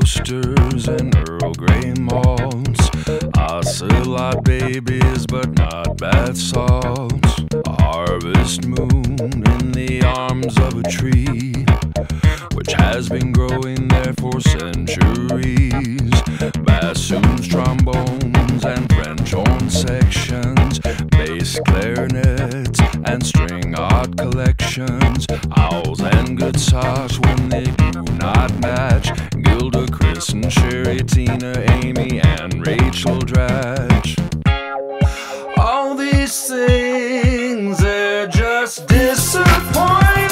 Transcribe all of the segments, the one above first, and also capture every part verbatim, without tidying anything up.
oysters and Earl Grey malts, ocelot babies but not bath salts, a harvest moon in the arms of a tree which has been growing there for centuries, bassoons, trombones and French horn sections, bass clarinets and string art collections, owls and good socks when they do not match, Gilda, Chris and Sherry, Tina, Amy and Rachel Dratch. All these things, they're just disappointing.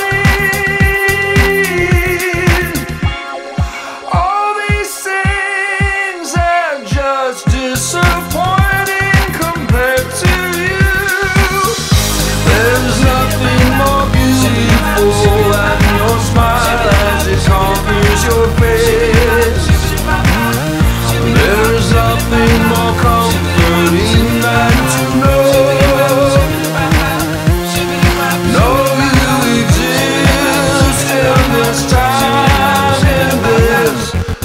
All these things, they're just disappointing compared to you. There's nothing more beautiful than your smile as it conquers your face. There's nothing more comforting than to know, know you exist in this time, in this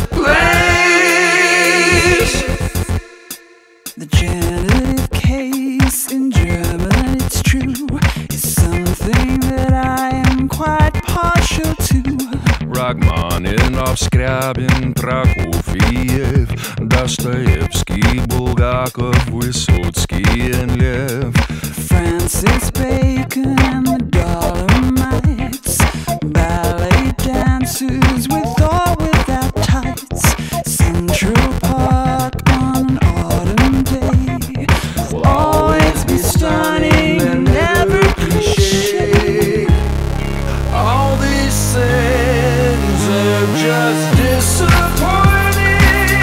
place. The genitive case in German, it's true, is something that I am quite partial to. Rachmaninoff, Scriabin, Prokofiev, Dostoevsky, Bulgakov, Vysotsky and Lev, Francis Bacon and the Dolomites, ballet dancers with or without tights, Central Park on an autumn day will always be stunning and never cliche. All these things are just disappointing.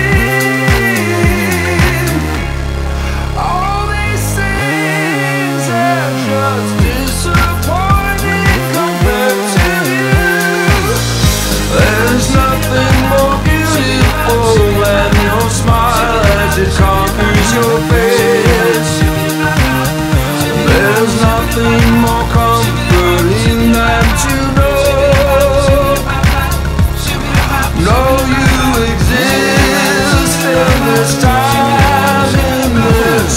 All these things are just disappointing compared to you. There's nothing more beautiful than your smile as it conquers your face. There's nothing more comforting than to know, know you exist in this time, in this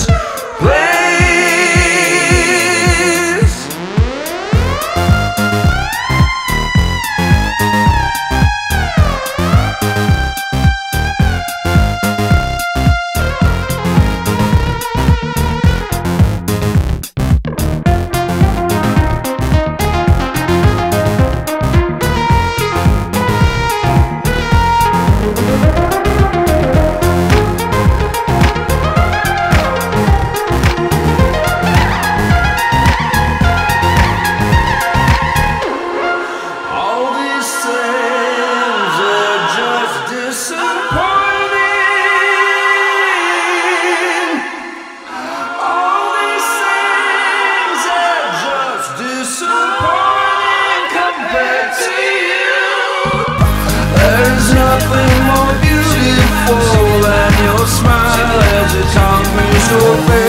place. All these things are just disappointing. All these things are just disappointing compared to you. There's nothing more beautiful than your smile as it conquers your face.